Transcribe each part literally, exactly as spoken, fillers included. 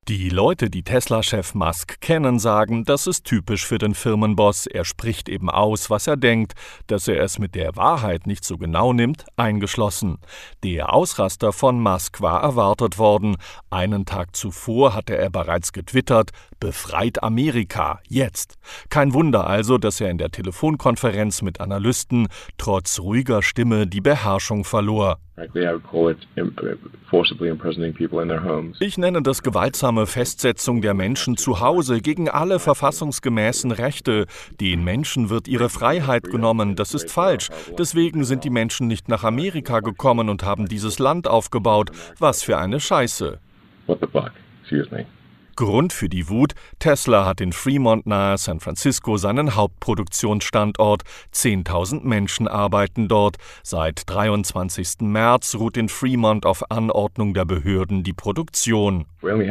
Die Leute, die Tesla-Chef Musk kennen, sagen, das ist typisch für den Firmenboss. Er spricht eben aus, was er denkt. Dass er es mit der Wahrheit nicht so genau nimmt, eingeschlossen. Der Ausraster von Musk war erwartet worden. Einen Tag zuvor hatte er bereits getwittert: Befreit Amerika, jetzt. Kein Wunder also, dass er in der Telefonkonferenz mit Analysten trotz ruhiger Stimme die Beherrschung verlor. Ich nenne das gewaltsame Festsetzung der Menschen zu Hause gegen alle verfassungsgemäßen Rechte. Den Menschen wird ihre Freiheit genommen. Das ist falsch. Deswegen sind die Menschen nicht nach Amerika gekommen und haben dieses Land aufgebaut. Was für eine Scheiße. What the fuck? Excuse me. Grund für die Wut: Tesla hat in Fremont nahe San Francisco seinen Hauptproduktionsstandort. zehntausend Menschen arbeiten dort. Seit dreiundzwanzigsten März ruht in Fremont auf Anordnung der Behörden die Produktion.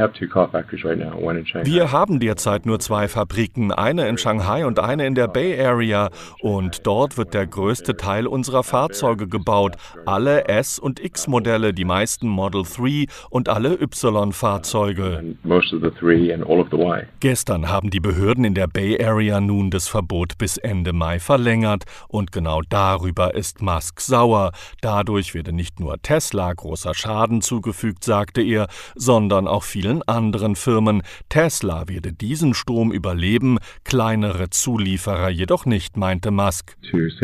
Wir haben derzeit nur zwei Fabriken, eine in Shanghai und eine in der Bay Area. Und dort wird der größte Teil unserer Fahrzeuge gebaut. Alle S- und X-Modelle, die meisten Model drei und alle Y-Fahrzeuge. Gestern haben die Behörden in der Bay Area nun das Verbot bis Ende Mai verlängert. Und genau darüber ist Musk sauer. Dadurch werde nicht nur Tesla großer Schaden zugefügt, sagte er, sondern auch vielen anderen Firmen. Tesla werde diesen Sturm überleben, kleinere Zulieferer jedoch nicht, meinte Musk.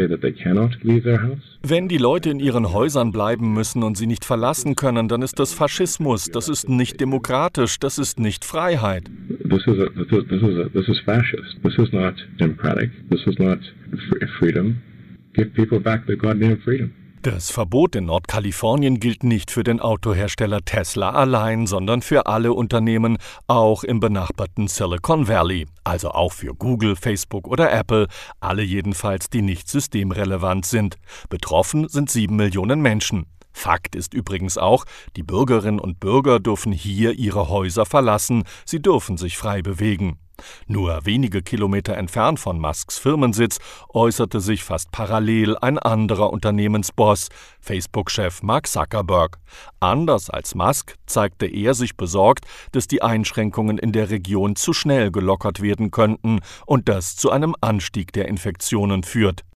Wenn die Leute in ihren Häusern bleiben müssen und sie nicht verlassen können, dann ist das Faschismus, das ist nicht demokratisch, das ist nicht Freiheit. This is, a, this, is, this, is a, this is fascist. This is not democratic. This is not freedom. Give people back their goddamn freedom. Das Verbot in Nordkalifornien gilt nicht für den Autohersteller Tesla allein, sondern für alle Unternehmen, auch im benachbarten Silicon Valley. Also auch für Google, Facebook oder Apple, alle jedenfalls, die nicht systemrelevant sind. Betroffen sind sieben Millionen Menschen. Fakt ist übrigens auch, die Bürgerinnen und Bürger dürfen hier ihre Häuser verlassen, sie dürfen sich frei bewegen. Nur wenige Kilometer entfernt von Musks Firmensitz äußerte sich fast parallel ein anderer Unternehmensboss, Facebook-Chef Mark Zuckerberg. Anders als Musk zeigte er sich besorgt, dass die Einschränkungen in der Region zu schnell gelockert werden könnten und das zu einem Anstieg der Infektionen führt.